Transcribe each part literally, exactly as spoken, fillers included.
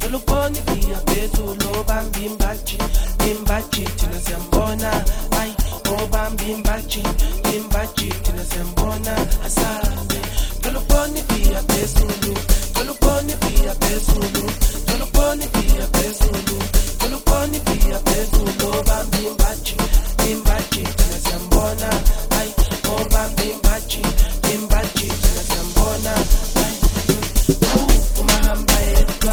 Toluponi pia phezulu bambi imbaji imbaji thina siyambona ay oh bambi imbaji imbaji thina siyambona asabe Toluponi pia phezulu Toluponi pia phezulu Toluponi pia phezulu Toluponi pia phezulu bambi imbaji imbaji thina siyambona ay oh bambi imbaji imbaji thina siyambona ay uh umahamba yedwa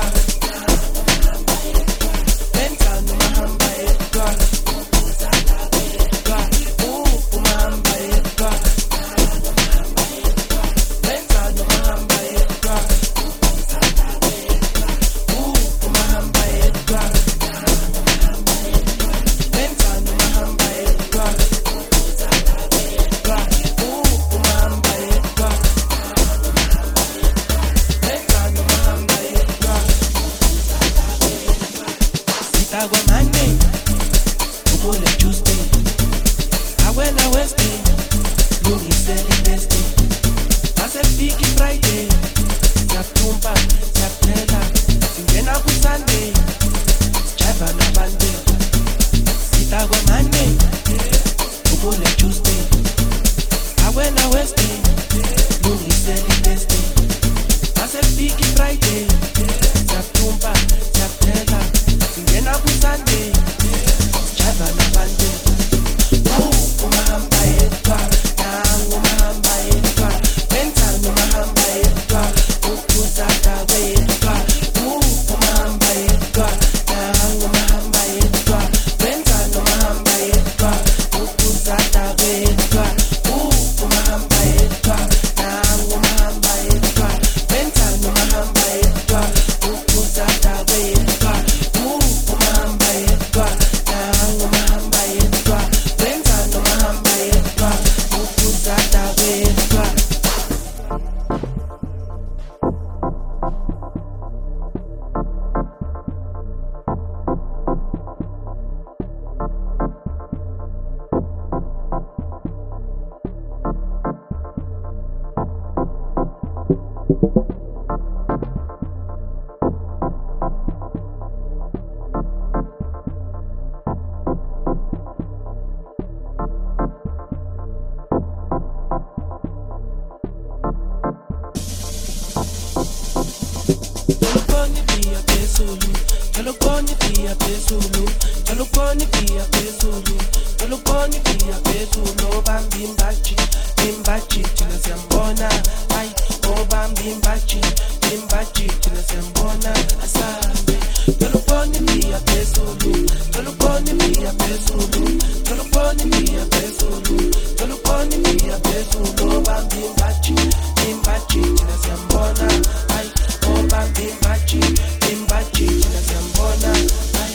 Toluponi pia phezulu Toluponi pia phezulu Toluponi pia phezulu bambi imbaji imbaji thina siyambona ay oh bambi imbaji imbaji thina siyambona asabe Toluponi pia phezulu Toluponi pia phezulu Toluponi pia phezulu Toluponi pia phezulu bambi imbaji imbaji thina siyambona ay oh bambi imbaji imbaji thina siyambona ay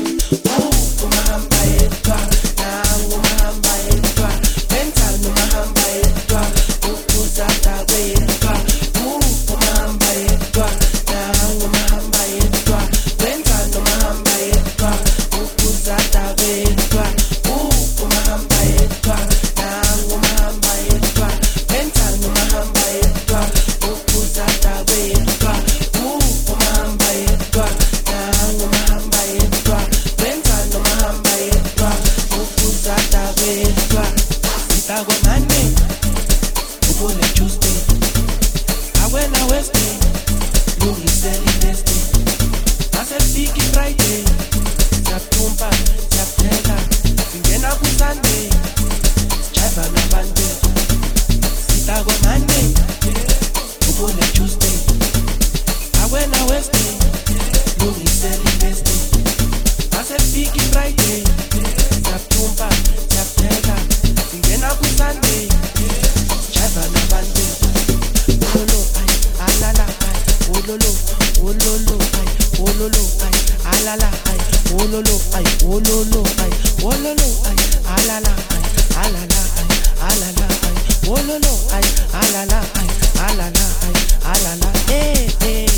uh umahamba yedwa nangu umahamba yedwa benzani umahamba yedwa ukuzada wedwa uh umahamba yedwa nangu umahamba yedwa benzani umahamba yedwa ukuzada wedwa uh umahamba yedwa nangu umahamba yedwa benzani umahamba yedwa ukuzada wedwa uh umahamba yedwa nangu umahamba yedwa benzani umahamba yedwa ukuzada wedwa Sitagwa Monday ubone Tuesday awena Wednesday lungiseli Thursday asefiki Friday siyaphumpa siyapheka singena ku Sunday sijiva nabantu Sitagwa Monday ubone Tuesday awena Wednesday lungiseli Thursday asefiki Friday siyaphumpa siyapheka singena ku Sunday sijiva nabantu ololo ay alala ay ololo ololo ay ololo ay alala ay ololo ay ololo ay ololo ay alala ay alala ay alala ay ololo ay alala ay alala ay alala eh eh